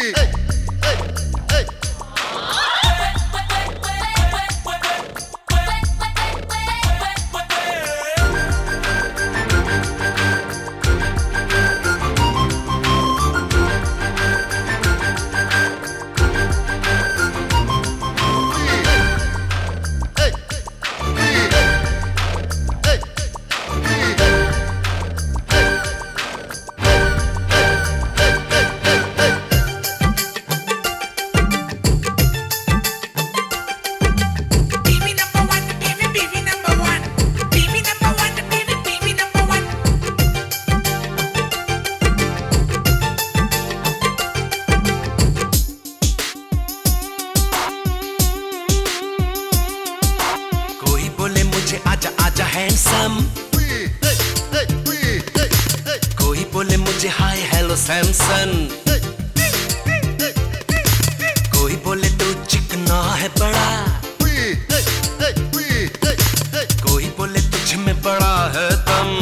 आजा आजा हैंडसम, कोई बोले मुझे हाय हेलो सैमसन, कोई बोले तू चिकना है बड़ा, कोई बोले तुझ में बड़ा है दम,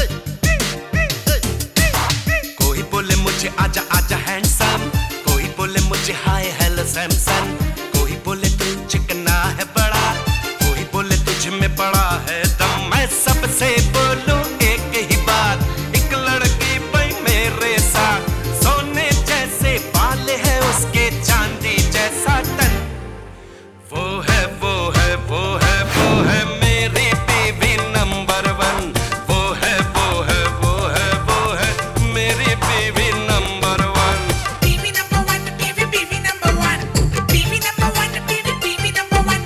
कोई बोले मुझे आजा आजा हैंडसम, कोई बोले मुझे हाय हेलो सैमसन, कोई बोले तू चिकना है बड़ा, कोई बोले तुझ में बड़ा है दम। मैं सबसे बोलूं एक ही बात, एक लड़की भाई मेरे साथ, सोने जैसे बाल है उसके चांदी जैसा तन, वो है वो है वो है वो है मेरी बीवी नंबर वन, वो है वो है वो है वो है मेरी बीवी नंबर वन। बीवी नंबर वन, बीवी नंबर वन, बीवी नंबर वन, बीवी नंबर वन।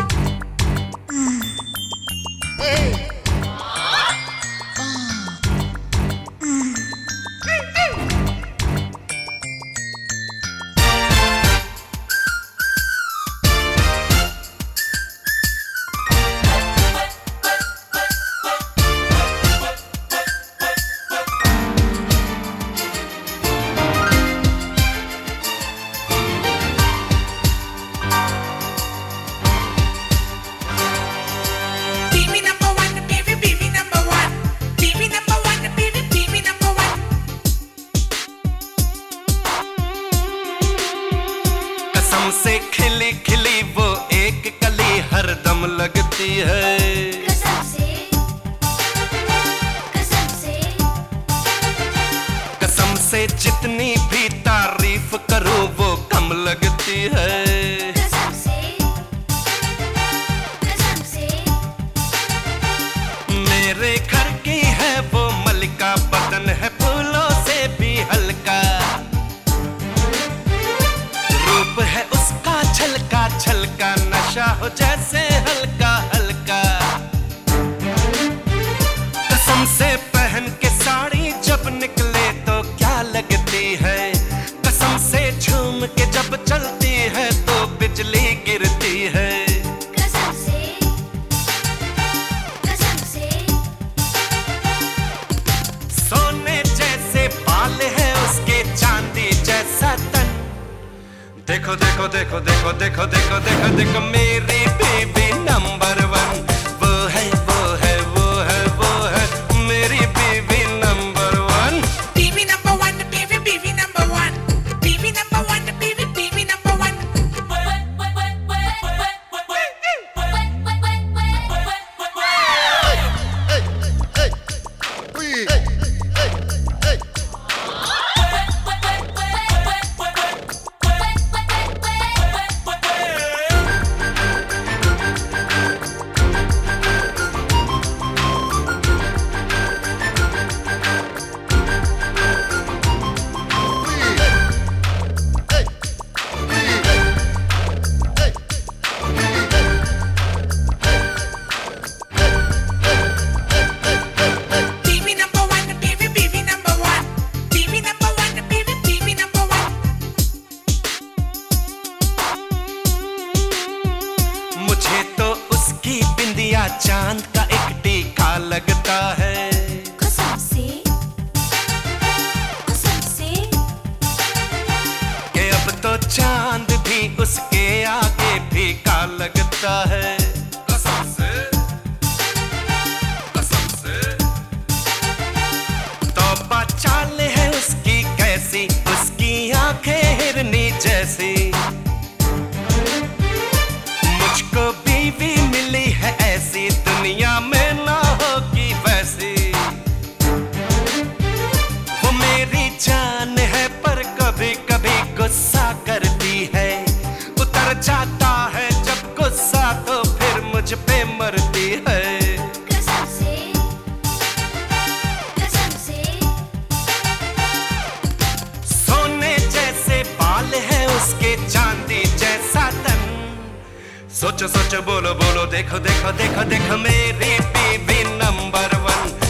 से खिली खिली वो एक कली हरदम लगती है, कसम से, कसम से, कसम से जितनी भी तारीफ करूं वो कम लगती है, कसम से, कसम से। मेरे घर की है वो मलिका, बदन है फूलों से भी हल्का, रूप है उसका छलका छलका, नशा हो जैसे हल्का हल्का, कसम से पहन के साड़ी जब निकले तो क्या लगती है, कसम से झूम के जब चलती है तो बिजली गिरती है, कसम से, कसम से। सोने जैसे बाल है उसके चांदी जैसा तन, देखो देखो देखो देखो देखो देखो देखो देखो मेरी बीवी नंबर वन, वो है वो है वो है वो है मेरी बीवी नंबर वन। बीवी नंबर वन, बीवी नंबर वन, बीवी नंबर वन, बीवी नंबर वन। मुझे तो उसकी बिंदिया चांद का एक टीका लगता है, कसम से, कसम से। कि अब तो चांद भी उसके आगे फीका लगता है, कसम से, कसम से। तौबा चाल है उसकी कैसी, उसकी आंखें हिरनी जैसी। मुझको बीवी मिली है ऐसी, दुनिया में ना होगी वैसी। वो मेरी जान है पर कभी कभी गुस्सा करती है, उतर जाता है जब गुस्सा तो फिर मुझ पे मरती है। कसम से, कसम से। सोने जैसे बाल है उसके, चांदी जैसा तन। सोचो सोचो बोलो बोलो, देखो देखो देखो देखो मेरी बीवी नंबर 1।